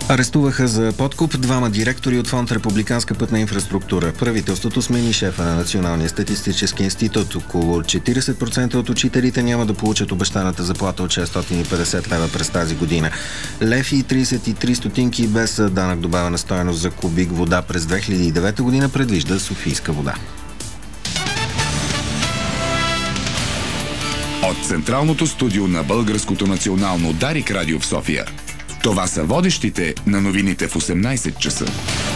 Арестуваха за подкуп двама директори от фонд Републиканска пътна инфраструктура. Правителството смени шефа на Националния статистически институт. Около 40% от учителите няма да получат обещаната заплата от 650 лева през тази година. Лев и 33 стотинки без данък добавена стойност за кубик вода през 2009 година предвижда Софийска вода. От централното студио на Българското национално Дарик радио в София. Това са водещите на новините в 18 часа.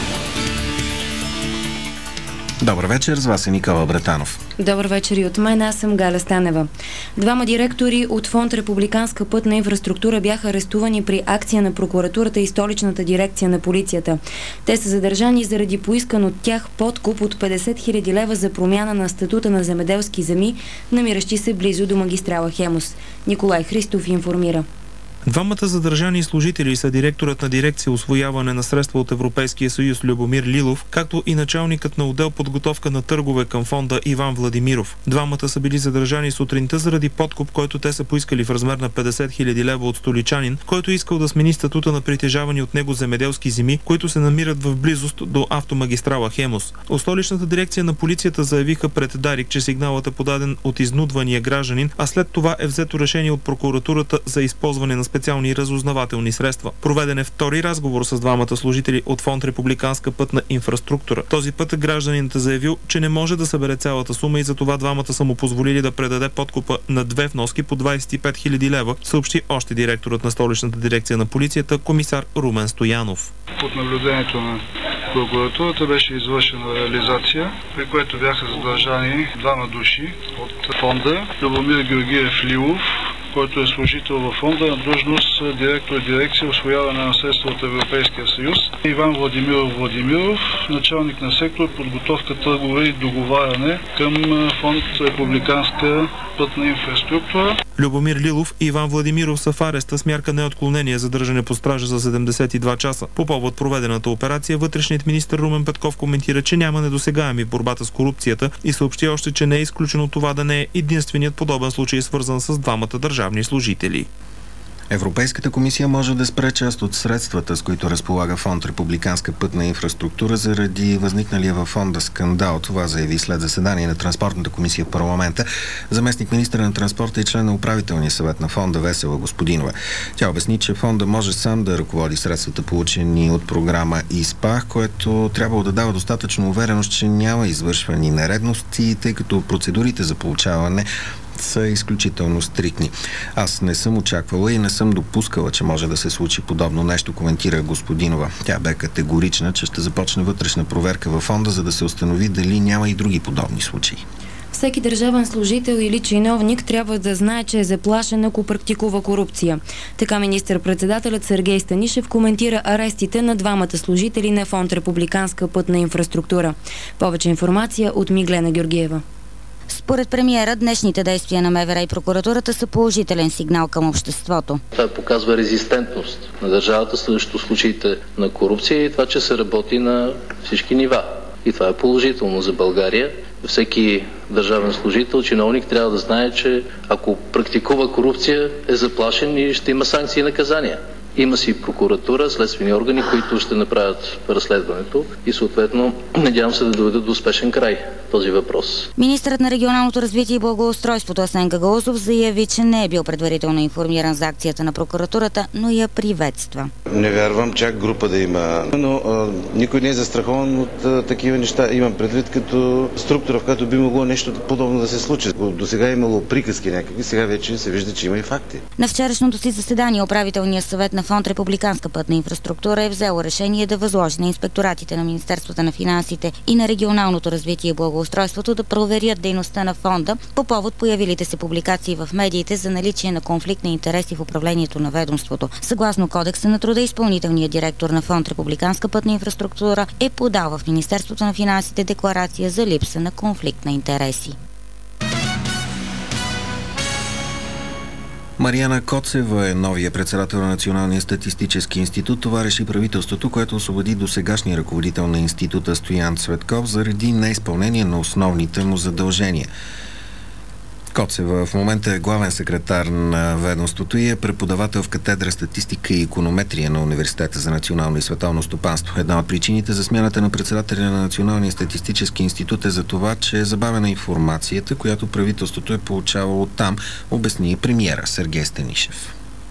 Добър вечер, с вас е Никола Братанов. Добър вечер и от мен, аз съм Галя Станева. Двама директори от фонд Републиканска пътна инфраструктура бяха арестувани при акция на прокуратурата и столичната дирекция на полицията. Те са задържани заради поискан от тях подкуп от 50 000 лева за промяна на статута на земеделски земи, намиращи се близо до магистрала Хемус. Николай Христов информира. Двамата задържани служители са директорът на дирекция усвояване на средства от Европейския съюз Любомир Лилов, както и началникът на отдел подготовка на търгове към фонда Иван Владимиров. Двамата са били задържани сутринта заради подкуп, който те са поискали в размер на 50 000 лева от столичанин, който искал да смени статута на притежавани от него земеделски земи, които се намират в близост до автомагистрала Хемус. От столичната дирекция на полицията заявиха пред Дарик, че сигналът е подаден от изнудвания гражданин, а след това е взето решение от прокуратурата за използване на специални разузнавателни средства. Проведен е втори разговор с двамата служители от фонд Републиканска пътна инфраструктура. Този път гражданинът е заявил, че не може да събере цялата сума и затова двамата са му позволили да предаде подкупа на две вноски по 25 000 лева, съобщи още директорът на столичната дирекция на полицията, комисар Румен Стоянов. Под наблюдението на прокуратурата беше извършена реализация, при което бяха задържани двама души от фонда. Любомир Георгиев Лилов, който е служител във фонда на длъжност директор дирекция усвояване на средства от Европейския съюз. Иван Владимиров, началник на сектор подготовка, търгове и договаряне към фонд Републиканска пътна инфраструктура. Любомир Лилов и Иван Владимиров са в ареста с мярка неотклонение задържане под стража за 72 часа. По повод проведената операция, вътрешният министър Румен Петков коментира, че няма недосегаеми в борбата с корупцията и съобщи още, че не е изключено това да не е единственият подобен случай, свързан с двамата държавни служители. Европейската комисия може да спре част от средствата, с които разполага фонд Републиканска пътна инфраструктура заради възникналия във фонда скандал. Това заяви след заседание на Транспортната комисия в парламента заместник министър на транспорта и член на управителния съвет на фонда Весела Господинова. Тя обясни, че фонда може сам да ръководи средствата, получени от програма ИСПА, което трябвало да дава достатъчно увереност, че няма извършвани нередности, тъй като процедурите за получаване са изключително стриктни. Аз не съм очаквала и не съм допускала, че може да се случи подобно нещо, коментира Господинова. Тя бе категорична, че ще започне вътрешна проверка във фонда, за да се установи дали няма и други подобни случаи. Всеки държавен служител или чиновник трябва да знае, че е заплашен, ако практикува корупция. Така министър-председателят Сергей Станишев коментира арестите на двамата служители на фонд Републиканска пътна инфраструктура. Повече информация от Миглена Георгиева. Според премиера, днешните действия на МВР и прокуратурата са положителен сигнал към обществото. Това показва резистентност на държавата срещу случаите на корупция и това, че се работи на всички нива. И това е положително за България. Всеки държавен служител, чиновник трябва да знае, че ако практикува корупция, е заплашен и ще има санкции и наказания. Има си прокуратура, следствени органи, които ще направят разследването и съответно надявам се да доведат до успешен край този въпрос. Министърът на регионалното развитие и благоустройството Асен Гагаузов заяви, че не е бил предварително информиран за акцията на прокуратурата, но я приветства. Не вярвам чак група да има, но никой не е застрахован от такива неща. Имам предвид като структура, в която би могло нещо подобно да се случи. До сега е имало приказки някакви, сега вече се вижда, че има и факти. На вчерашното си заседание управителният съвет на фонд Републиканска пътна инфраструктура е взел решение да възложи на инспекторатите на Министерството на финансите и на регионалното развитие и благоустройството да проверят дейността на фонда по повод появилите се публикации в медиите за наличие на конфликт на интереси в управлението на ведомството. Съгласно Кодекса на труда, изпълнителният директор на фонд Републиканска пътна инфраструктура е подал в Министерството на финансите декларация за липса на конфликт на интереси. Мариана Коцева е новия председател на Националния статистически институт. Това реши правителството, което освободи досегашния ръководител на института Стоян Цветков заради неизпълнение на основните му задължения. Коцева в момента е главен секретар на ведомството и е преподавател в катедра статистика и иконометрия на Университета за национално и световно стопанство. Една от причините за смяната на председателя на Националния статистически институт е за това, че е забавена информацията, която правителството е получавало там, обясни и премиера Сергей Станишев.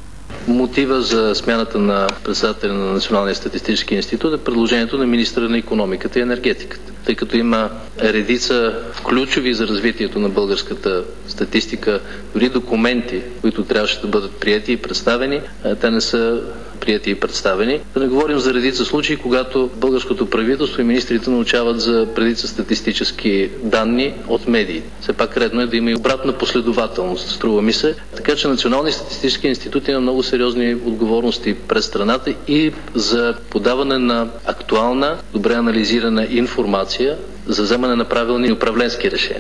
Мотива за смяната на председателя на Националния статистически институт е предложението на министъра на икономиката и енергетиката. Тъй като има редица ключови за развитието на българската статистика, дори документи, които трябваше да бъдат приети и представени, те не са приети и представени. Да не говорим за редица случаи, когато българското правителство и министрите научават за редица статистически данни от медии. Все пак редно е да има и обратна последователност, струва ми се. Така че Националният статистически институт има много сериозни отговорности пред страната и за подаване на актуална, добре анализирана информация за вземане на правилни управленски решения.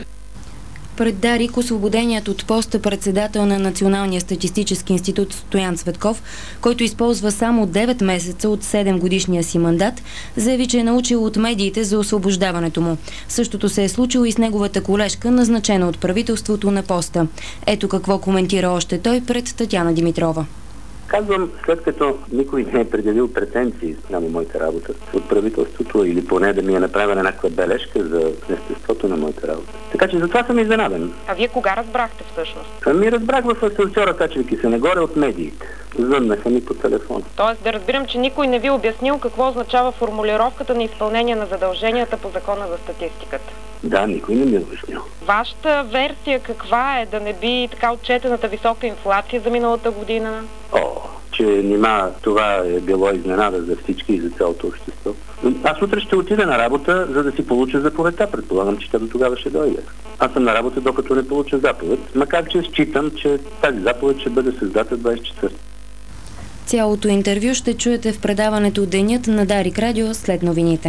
Пред Дарик освободеният от поста председател на Националния статистически институт Стоян Цветков, който използва само 9 месеца от 7 годишния си мандат, заяви, че е научил от медиите за освобождаването му. Същото се е случило и с неговата колежка, назначена от правителството на поста. Ето какво коментира още той пред Татяна Димитрова. Казвам, след като никой не е предявил претенции спрямо моята работа от правителството или поне да ми е направена някаква бележка за естеството на моята работа. Така че затова съм изненадан. А вие кога разбрахте всъщност? Ами разбрах в асансьора, качвайки се нагоре от медиите. Звъннаха ми по телефона. Тоест да разбирам, че никой не ви обяснил какво означава формулировката на изпълнение на задълженията по закона за статистиката. Да, никой не ми е обяснил. Вашата версия каква е? Да не би така отчетената висока инфлация за миналата година? Че нима това е било изненада за всички и за цялото общество. Аз утре ще отида на работа, за да си получа заповедта. Предполагам, че тя до тогава ще дойде. Аз съм на работа, докато не получа заповед, макар че считам, че тази заповед ще бъде създата 24. Цялото интервю ще чуете в предаването Денят на Дарик Радио след новините.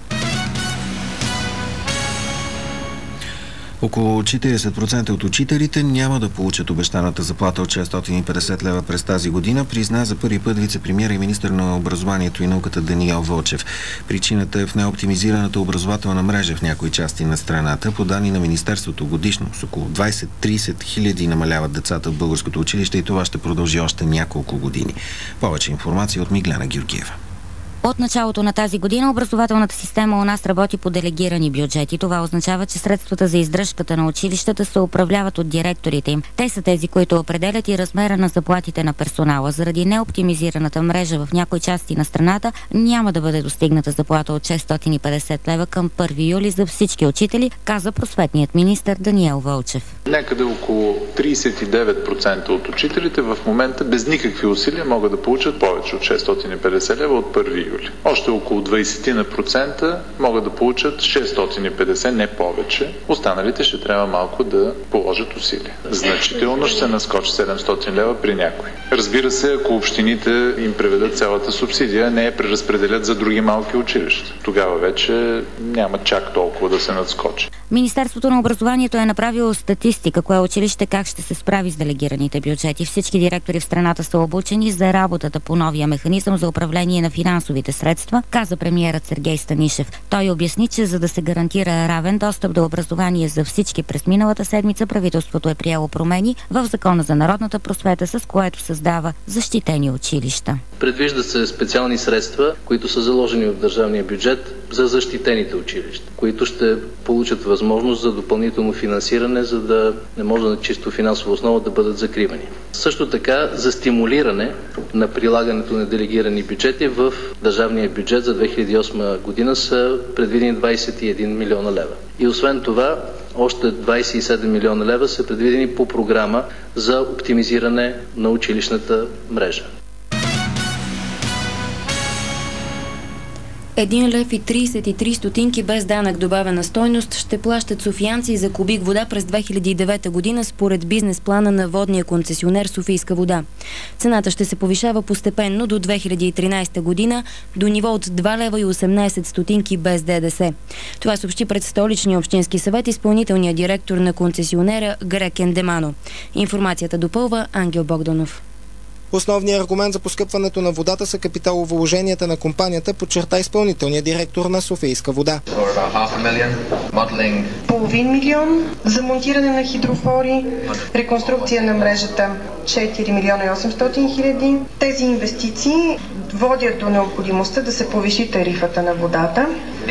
Около 40% от учителите няма да получат обещаната заплата от 650 лева през тази година, призна за първи път вице-премиера и министър на образованието и науката Даниел Вълчев. Причината е в неоптимизираната образователна мрежа в някои части на страната. По данни на министерството годишно с около 20-30 хиляди намаляват децата в българското училище и това ще продължи още няколко години. Повече информация от Миглена Георгиева. От началото на тази година образователната система у нас работи по делегирани бюджети. Това означава, че средствата за издръжката на училищата се управляват от директорите им. Те са тези, които определят и размера на заплатите на персонала. Заради неоптимизираната мрежа в някои части на страната няма да бъде достигната заплата от 650 лева към 1 юли за всички учители, каза просветният министър Даниел Вълчев. Някъде около 39% от учителите в момента без никакви усилия могат да получат повече от 650 лева от 1 юли. Още около 20% могат да получат 650, не повече. Останалите ще трябва малко да положат усилия. Значително ще се наскочи 700 лева при някой. Разбира се, ако общините им преведат цялата субсидия, не я преразпределят за други малки училища. Тогава вече няма чак толкова да се надскочи. Министерството на образованието е направило статистика, кое училище как ще се справи с делегираните бюджети. Всички директори в страната са обучени за работата по новия механизъм за управление на финансовите средства, каза премиерът Сергей Станишев. Той обясни, че за да се гарантира равен достъп до образование за всички през миналата седмица, правителството е приело промени в Закона за народната просвета, с което създава защитени училища. Предвиждат се специални средства, които са заложени в държавния бюджет за защитените училища, които ще получат възможност за допълнително финансиране, за да не може на чисто финансова основа да бъдат закривани. Също така за стимулиране на прилагането на делегирани бюджети в държавния бюджет за 2008 година са предвидени 21 милиона лева. И освен това, още 27 милиона лева са предвидени по програма за оптимизиране на училищната мрежа. 1 лев и 33 стотинки без данък добавена стойност ще плащат софиянци за кубик вода през 2009 година според бизнес плана на водния концесионер Софийска вода. Цената ще се повишава постепенно до 2013 година до ниво от 2 лева и 18 стотинки без ДДС. Това съобщи пред Столичния общински съвет изпълнителният директор на концесионера Грекен Демано. Информацията допълва Ангел Богданов. Основният аргумент за поскъпването на водата са капиталовложенията на компанията, подчерта изпълнителният директор на Софийска вода. $500,000 милион за монтиране на хидрофори, реконструкция на мрежата $4,8 милиона. Тези инвестиции водят до необходимостта да се повиши тарифата на водата.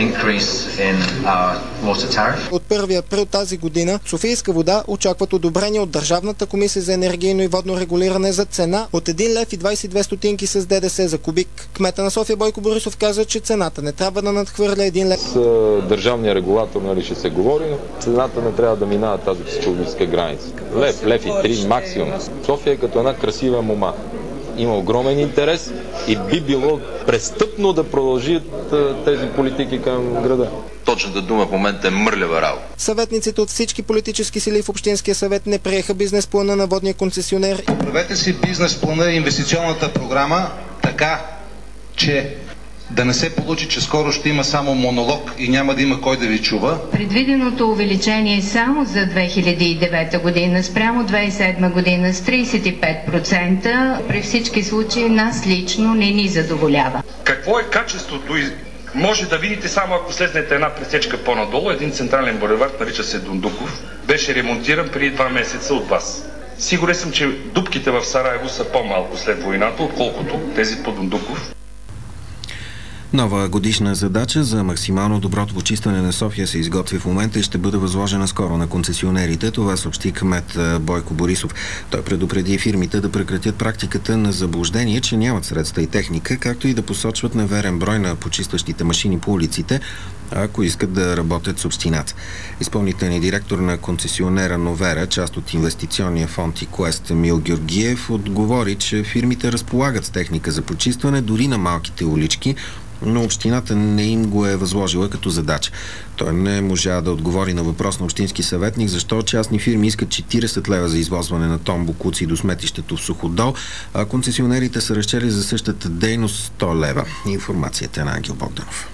От 1 април тази година Софийска вода очакват одобрение от Държавната комисия за енергийно и водно регулиране за цена от 1,22 лв. С ДДС за кубик. Кмета на София Бойко Борисов каза, че цената не трябва да надхвърля 1 лев. С държавния регулатор ще се говори, но цената не трябва да минава тази психологическа граница. Лев и 3 максимум. София е като една красива мома. Има огромен интерес и би било престъпно да продължат тези политики към града. Точната дума в момента е мърлява работа. Съветниците от всички политически сили в Общинския съвет не приеха бизнес плана на водния концесионер. Правете си бизнес плана и инвестиционната програма така, че да не се получи, че скоро ще има само монолог и няма да има кой да ви чува. Предвиденото увеличение само за 2009 година спрямо 2007 година с 35% при всички случаи нас лично не ни задоволява. Какво е качеството? Може да видите само ако слезнете една пресечка по-надолу, един централен булевард, нарича се Дондуков, беше ремонтиран преди 2 месеца от вас. Сигурен съм, че дупките в Сараево са по-малко след войната, отколкото тези по Дондуков. Нова годишна задача за максимално доброто почистване на София се изготви в момента и ще бъде възложена скоро на концесионерите. Това съобщи кмет Бойко Борисов. Той предупреди фирмите да прекратят практиката на заблуждение, че нямат средства и техника, както и да посочват неверен брой на почистващите машини по улиците, ако искат да работят с общината. Изпълнителният директор на концесионера Новера, част от инвестиционния фонд ИКУЕСТ Емил Георгиев, отговори, че фирмите разполагат с техника за почистване дори на малките улички, но общината не им го е възложила като задача. Той не можа да отговори на въпрос на общински съветник, защо частни фирми искат 40 лева за извозване на тон бокуци до сметището в Суходол, а концесионерите са разчели за същата дейност 100 лева. Информацията е на Ангел Богданов.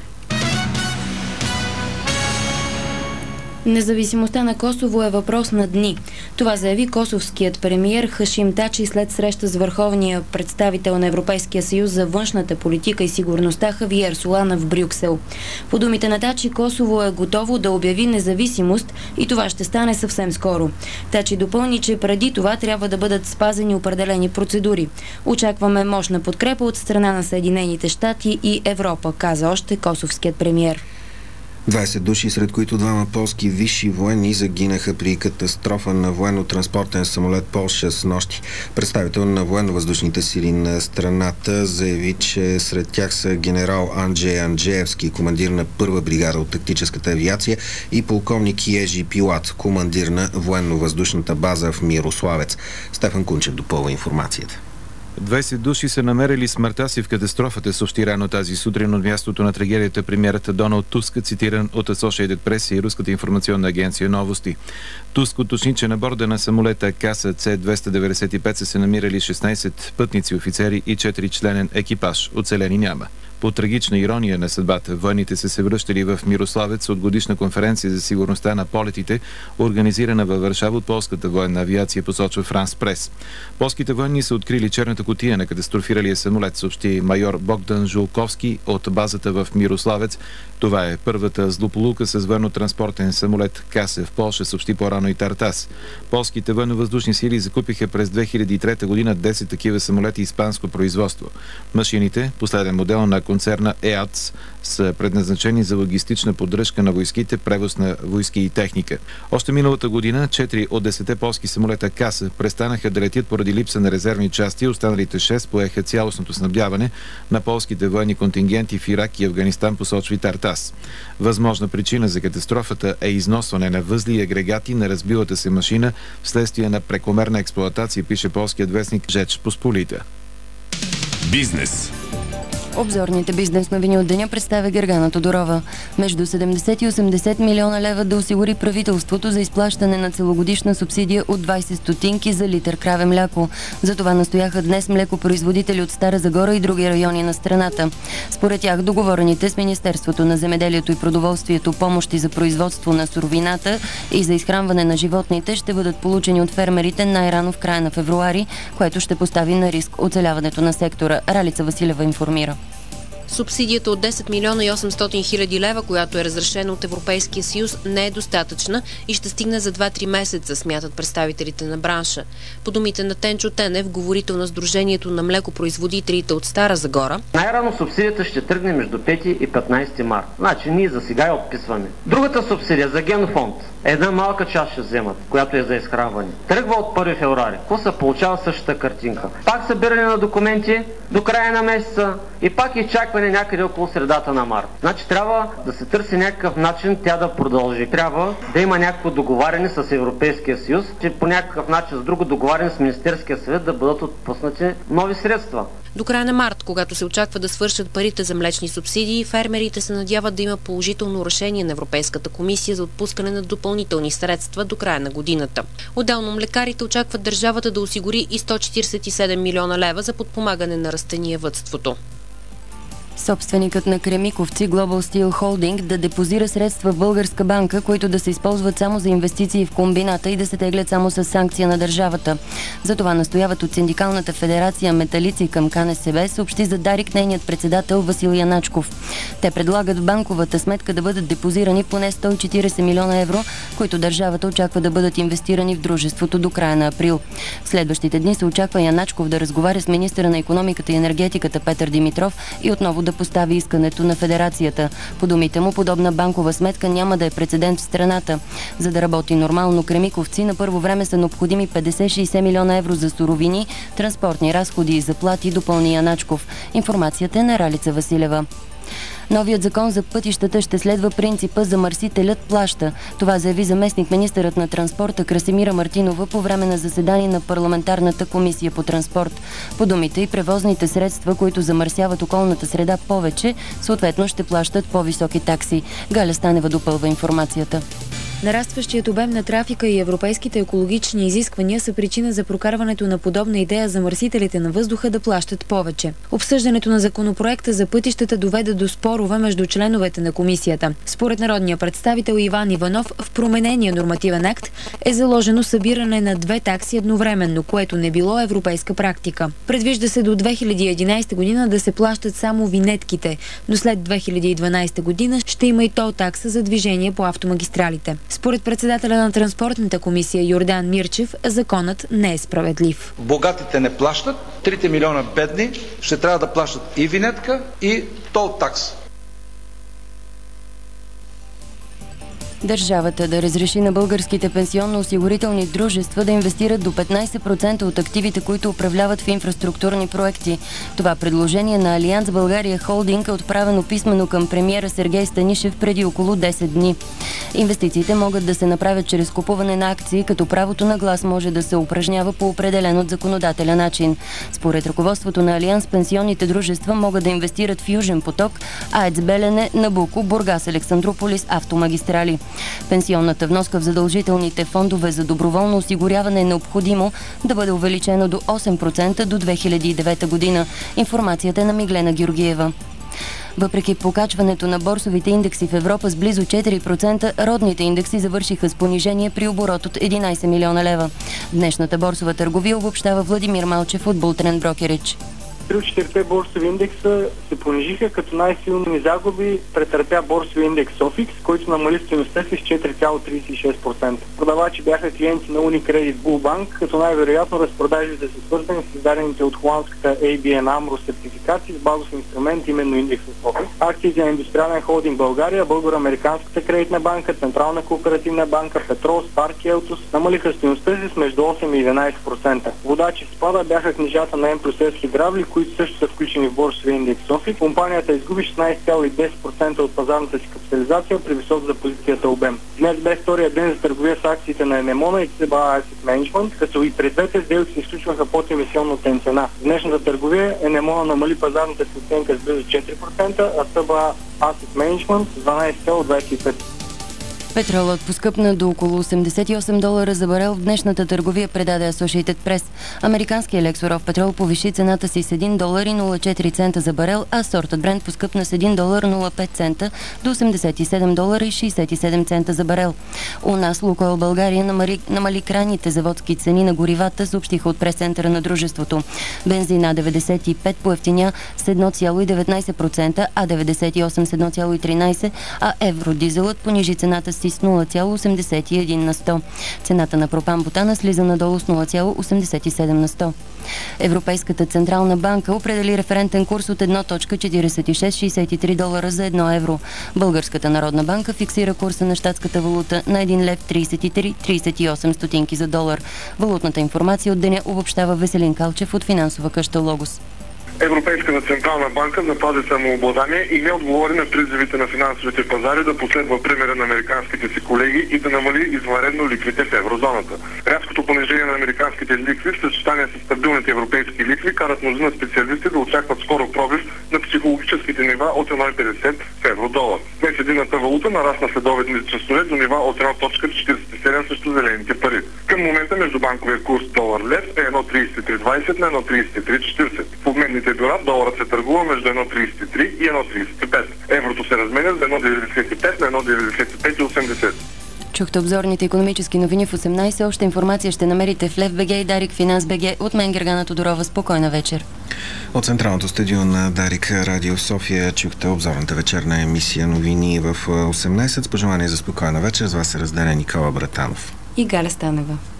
Независимостта на Косово е въпрос на дни. Това заяви косовският премиер Хашим Тачи след среща с върховния представител на Европейския съюз за външната политика и сигурността Хавиер Солана в Брюксел. По думите на Тачи, Косово е готово да обяви независимост и това ще стане съвсем скоро. Тачи допълни, че преди това трябва да бъдат спазени определени процедури. Очакваме мощна подкрепа от страна на Съединените щати и Европа, каза още косовският премиер. 20 души, сред които 2 полски висши военни, загинаха при катастрофа на военно-транспортен самолет Полша с нощи. Представител на военно-въздушните сили на страната заяви, че сред тях са генерал Анджей Анджеевски, командир на първа бригада от тактическата авиация, и полковник Ежи Пилат, командир на военно-въздушната база в Мирославец. Стефан Кунчев допълва информацията. 20 души са намерили смъртта си в катастрофата, съобщи рано тази сутрин от мястото на трагедията премиерът Доналд Туск, цитиран от Associated Press и Руската информационна агенция Новости. Туск уточни, че на борда на самолета Каса С-295 са се намирали 16 пътници, офицери и 4-членен екипаж. Оцелени няма. По трагична ирония на съдбата, военните са се връщали в Мирославец от годишна конференция за сигурността на полетите, организирана във Варшава от полската военна авиация, посочва Франс Прес. Полските военни са открили черната кутия на катастрофиралия самолет, съобщи майор Богдан Жулковски от базата в Мирославец. Това е първата злополука с военно-транспортен самолет Каса в Полша, съобщи по-рано и Тартас. Полските военно-въздушни сили закупиха през 2003 година 10 такива самолети испанско производство. Машините, последен модел на концерна ЕАЦ, са предназначени за логистична поддръжка на войските, превоз на войски и техника. Още миналата година 4 от 10 полски самолета Каса престанаха да летят поради липса на резервни части, останалите 6 поеха цялостното снабдяване на полските военни контингенти в Ирак и Афганистан, посочва Тартас. Възможна причина за катастрофата е износване на възли и агрегати на разбилата се машина вследствие на прекомерна експлоатация, пише полският вестник Жеч Посполита. Бизнес. Обзорните бизнес новини от деня представя Гергана Тодорова. Между 70 и 80 милиона лева да осигури правителството за изплащане на целогодишна субсидия от 20 стотинки за литър краве мляко. За това настояха днес млекопроизводители от Стара Загора и други райони на страната. Според тях договорените с Министерството на земеделието и продоволствието помощи за производство на суровината и за изхранване на животните ще бъдат получени от фермерите най-рано в края на февруари, което ще постави на риск оцеляването на сектора. Ралица Василева информира. Субсидията от 10 милиона и 800 хиляди лева, която е разрешена от Европейския съюз, не е достатъчна и ще стигне за 2-3 месеца, смятат представителите на бранша. По думите на Тенчо Тенев, говорител на Сдружението на млекопроизводителите от Стара Загора, най-рано субсидията ще тръгне между 5 и 15 март. Значи ние за сега я отписваме. Другата субсидия за генофонд, една малка част ще вземат, която е за изхранване. Тръгва от 1 февруари. Какво се получава същата картинка? Пак събиране на документи до края на месеца и пак изчакване някъде около средата на март. Значи трябва да се търси някакъв начин тя да продължи. Трябва да има някакво договаряне с Европейския съюз, че по някакъв начин с друго договаряне с Министерския съвет да бъдат отпуснати нови средства. До края на март, когато се очаква да свършат парите за млечни субсидии, фермерите се надяват да има положително решение на Европейската комисия за отпускане на допълнителни средства до края на годината. Отделно млекарите очакват държавата да осигури и 147 милиона лева за подпомагане на растениевъдството. Собственикът на Кремиковци Global Steel Holding да депозира средства в българска банка, които да се използват само за инвестиции в комбината и да се теглят само с санкция на държавата. Затова настояват от Синдикалната федерация Металици към КНСБ, съобщи за Дарик нейният председател Васил Яначков. Те предлагат в банковата сметка да бъдат депозирани поне 140 милиона евро, които държавата очаква да бъдат инвестирани в дружеството до края на април. В следващите дни се очаква Яначков да разговаря с министъра на икономиката и енергетиката Петър Димитров и отново да постави искането на федерацията. По думите му, подобна банкова сметка няма да е прецедент в страната. За да работи нормално Кремиковци, на първо време са необходими 50-60 милиона евро за суровини, транспортни разходи и заплати, допълни Яначков. Информацията е на Ралица Василева. Новият закон за пътищата ще следва принципа замърсителят плаща. Това заяви заместник-министърът на транспорта Красимира Мартинова по време на заседание на парламентарната комисия по транспорт. По думите и превозните средства, които замърсяват околната среда повече, съответно ще плащат по-високи такси. Галя Станева допълва информацията. Нарастващият обем на трафика и европейските екологични изисквания са причина за прокарването на подобна идея замърсителите на въздуха да плащат повече. Обсъждането на законопроекта за пътищата доведе до спорове между членовете на комисията. Според народния представител Иван Иванов, в променения нормативен акт е заложено събиране на 2 такси едновременно, което не било европейска практика. Предвижда се до 2011 година да се плащат само винетките, но след 2012 година ще има и тол такса за движение по автомагистралите. Според председателя на транспортната комисия Йордан Мирчев, законът не е справедлив. Богатите не плащат, 3 милиона бедни ще трябва да плащат и винетка, и тол такса. Държавата да разреши на българските пенсионно-осигурителни дружества да инвестират до 15% от активите, които управляват в инфраструктурни проекти. Това предложение на Алианс България Холдинг е отправено писмено към премиера Сергей Станишев преди около 10 дни. Инвестициите могат да се направят чрез купуване на акции, като правото на глас може да се упражнява по определен от законодателя начин. Според ръководството на Алианс, пенсионните дружества могат да инвестират в Южен поток, АЕЦ Белене, Набуко, Бургас, Александрополис, автомагистрали. Пенсионната вноска в задължителните фондове за доброволно осигуряване е необходимо да бъде увеличено до 8% до 2009 година. Информацията е на Миглена Георгиева. Въпреки покачването на борсовите индекси в Европа с близо 4%, родните индекси завършиха с понижение при оборот от 11 милиона лева. Днешната борсова търговия обобщава Владимир Малчев от Бултрен Брокеридж. 3-4 борсови индекса се понижиха, като най-силни загуби претърпя борсови индекс Sofix, който намали стойността си с 4,36%. Продавачи бяха клиенти на Unicredit Bullbank, като най-вероятно разпродажите са свързани с издадените от холандската ABN AMRO сертификати с базов инструмент, именно индекса Sofix. Акциите на Индустриален холдинг България, Българо-американската кредитна банка, Централна кооперативна банка, Петрол, Спарк и Елтос намалиха стойността си с между 8 и 11%. Водачи в спада бяха книжата на М+С Хидравли, които също са включени в борсовия индекс Софи. Компанията изгуби 16,10% от пазарната си капитализация при висок за позицията обем. Днес бе втория ден за търговия с акциите на Енемона и CBA Asset Management, като и пред двете сделки се изключваха под емисионната им цена. В днешната търговия Енемона намали пазарната си оценка с близо 4%, а CBA Asset Management с 12,25%. Петролът поскъпна до около $88 за барел в днешната търговия, предаде Associated Press. Американският лексуров петрол повиши цената си с $1,04 за барел, а сортът Брент поскъпна с $1,05 до $87,67 за барел. У нас Лукойл България намали крайните заводски цени на горивата, съобщиха от прес-центъра на дружеството. Бензина 95 поевтиня с 1,19%, а 98 с 1,13%, а евродизелът понижи цената си с 0,81 на 100. Цената на пропан-бутана слиза надолу с 0,87 на 100. Европейската централна банка определи референтен курс от 1,4663 долара за 1 евро. Българската народна банка фиксира курса на щатската валута на 1 лев 33,38 стотинки за долар. Валутната информация от деня обобщава Веселин Калчев от финансова къща Логос. Европейската централна банка запази самообладание и не отговори на призивите на финансовите пазари да последва примера на американските си колеги и да намали извънредно лихвите в еврозоната. Рязкото понижение на американските лихви в съчетание с стабилните европейски лихви карат мнозина специалисти да очакват скоро пробив на психологическите нива от 1,50 в евро-долар. Днес единната валута нарасна следобедните часове до нива от 1,47 срещу зелените пари. Към момента междубанковия курс долар-лев е 1,3320 на 1,3340. В обменните бюра доларът се търгува между 1,33 и 1,35. Еврото се разменя за 1,95 на 1,95,80. Чухте обзорните икономически новини в 18. Още информация ще намерите в LEV.BG и Дарик Финанс БГ. От мен Гергана Тодорова. Спокойна вечер. От централното студио на Дарик Радио в София чухте обзорната вечерна емисия новини в 18. С пожелание за спокойна вечер. С вас се разделя Никола Братанов и Галя Станева.